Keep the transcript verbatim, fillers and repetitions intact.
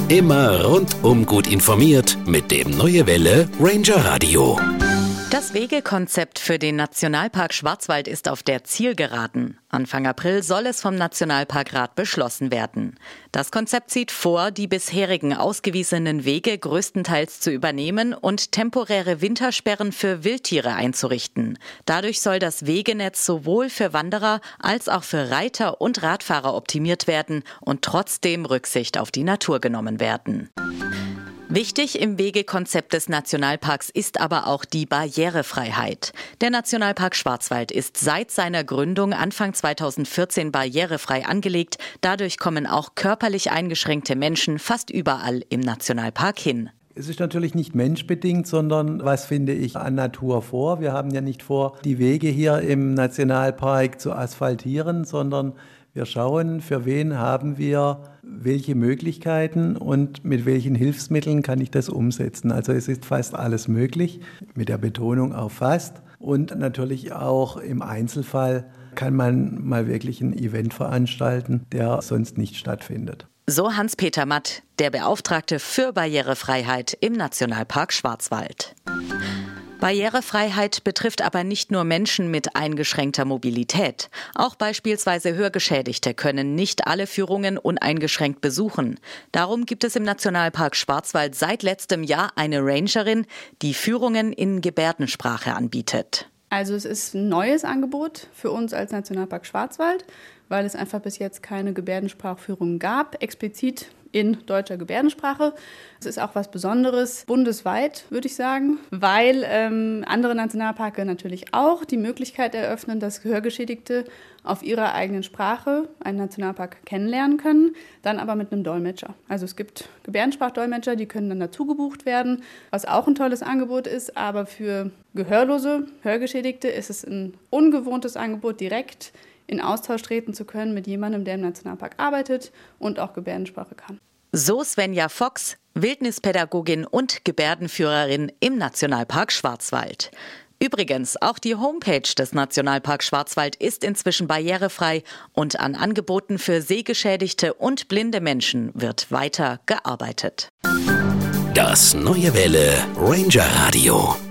Immer rundum gut informiert mit dem Neue Welle Ranger Radio. Das Wegekonzept für den Nationalpark Schwarzwald ist auf der Zielgeraden. Anfang April soll es vom Nationalparkrat beschlossen werden. Das Konzept sieht vor, die bisherigen ausgewiesenen Wege größtenteils zu übernehmen und temporäre Wintersperren für Wildtiere einzurichten. Dadurch soll das Wegenetz sowohl für Wanderer als auch für Reiter und Radfahrer optimiert werden und trotzdem Rücksicht auf die Natur genommen werden. Wichtig im Wegekonzept des Nationalparks ist aber auch die Barrierefreiheit. Der Nationalpark Schwarzwald ist seit seiner Gründung Anfang zweitausendvierzehn barrierefrei angelegt. Dadurch kommen auch körperlich eingeschränkte Menschen fast überall im Nationalpark hin. Es ist natürlich nicht menschbedingt, sondern was finde ich an Natur vor? Wir haben ja nicht vor, die Wege hier im Nationalpark zu asphaltieren, sondern wir schauen, für wen haben wir welche Möglichkeiten und mit welchen Hilfsmitteln kann ich das umsetzen. Also es ist fast alles möglich, mit der Betonung auf fast. Und natürlich auch im Einzelfall kann man mal wirklich ein Event veranstalten, der sonst nicht stattfindet. So Hans-Peter Matt, der Beauftragte für Barrierefreiheit im Nationalpark Schwarzwald. Barrierefreiheit betrifft aber nicht nur Menschen mit eingeschränkter Mobilität. Auch beispielsweise Hörgeschädigte können nicht alle Führungen uneingeschränkt besuchen. Darum gibt es im Nationalpark Schwarzwald seit letztem Jahr eine Rangerin, die Führungen in Gebärdensprache anbietet. Also es ist ein neues Angebot für uns als Nationalpark Schwarzwald, weil es einfach bis jetzt keine Gebärdensprachführungen gab, explizit in deutscher Gebärdensprache. Es ist auch was Besonderes, bundesweit, würde ich sagen, weil ähm, andere Nationalparke natürlich auch die Möglichkeit eröffnen, dass Hörgeschädigte auf ihrer eigenen Sprache einen Nationalpark kennenlernen können, dann aber mit einem Dolmetscher. Also es gibt Gebärdensprachdolmetscher, die können dann dazu gebucht werden, was auch ein tolles Angebot ist, aber für Gehörlose, Hörgeschädigte ist es ein ungewohntes Angebot, direkt in Austausch treten zu können mit jemandem, der im Nationalpark arbeitet und auch Gebärdensprache kann. So Svenja Fox, Wildnispädagogin und Gebärdenführerin im Nationalpark Schwarzwald. Übrigens, auch die Homepage des Nationalparks Schwarzwald ist inzwischen barrierefrei und an Angeboten für sehgeschädigte und blinde Menschen wird weiter gearbeitet. Das Neue Welle Ranger Radio.